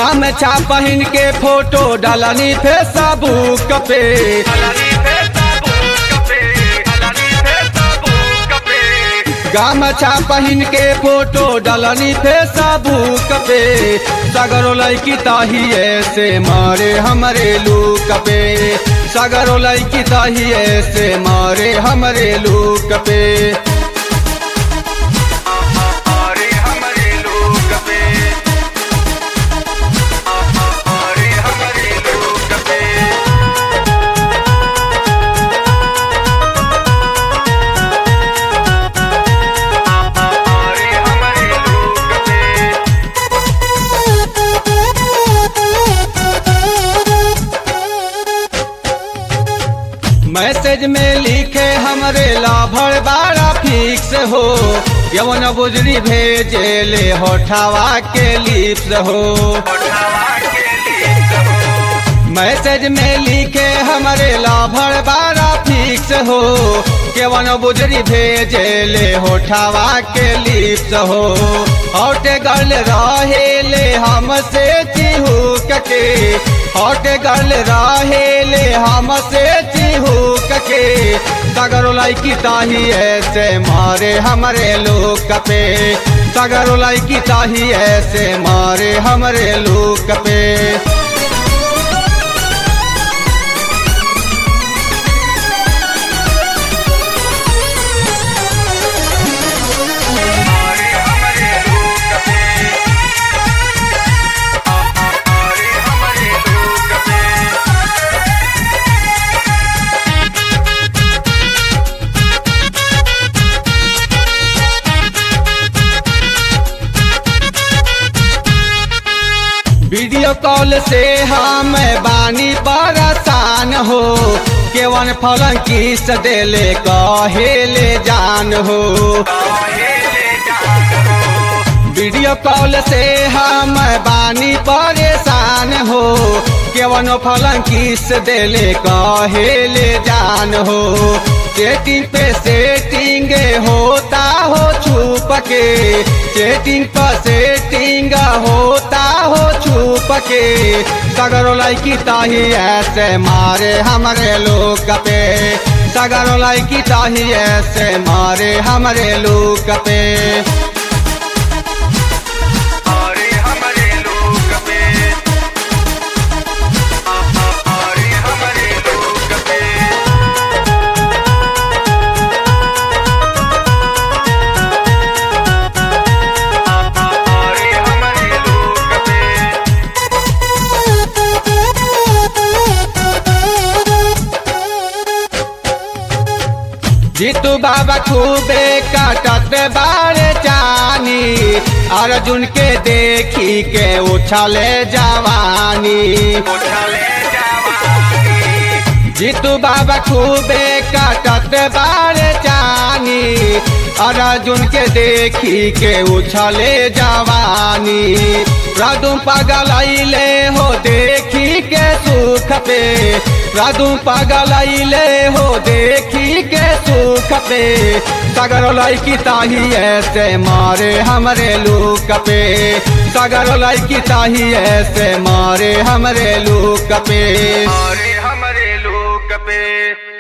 गामछा पहन के फोटो डालनी फेसबुक पे। गामछा पहन के फोटो डालनी फेसबुक पे। सगरो लड़की ताहिए से मारे हमरे लूक पे। सगरो लड़की ताहिए से मारे हमरे लूक पे। मैसेज में लिखे हमरे लाभर बारा फिक्स हो। यवन बुजरी भेजे ले होठावा के लिप्स हो। मैसेज में लिखे हमरे लाभर बारा फिक्स हो। केवन बुजरी भेजे ले होठावा के लिप्स हो। हॉट गर्ल रहे ले हमसे चिहुक के। हॉट गर्ल रहे ले हमसे चिहुक के। सगरो लड़की ताही ऐसे मारे हमरे लोक पे। सगरो लड़की ताही ऐसे मारे हमरे लोक पे। वीडियो कॉल से हम बानी परेशान हो। केवन फलन किस देले कहेले जान हो। वीडियो कॉल से हम बानी परेशान हो। केवन फलन किस देले कहेले जान हो। सेटिंग पे सेटिंग होता हो छुप के। सेटिंग पर सेटिंग होता हो छुप के। सगरो लड़की ताही ऐसे मारे हमरे लोक पे। सगरो लड़की ताही ऐसे मारे हमरे लोक पे। जीतू बाबा खूबे काटत बारे जानी। अर्जुन के देखी के उछले जवानी। जीतू बाबा खूबे काटत बारे जानी। अर्जुन के देखी के उछले जवानी। राधु पागल आइले हो देखी के सुख पे। राधु पागल आइले हो देखी के सुख पे। सगरो लड़की ताही ऐसे मारे हमरे लूक पे। सगरो लड़की ताही ऐसे मारे हमरे लूक पे। मारे हमरे लूक पे।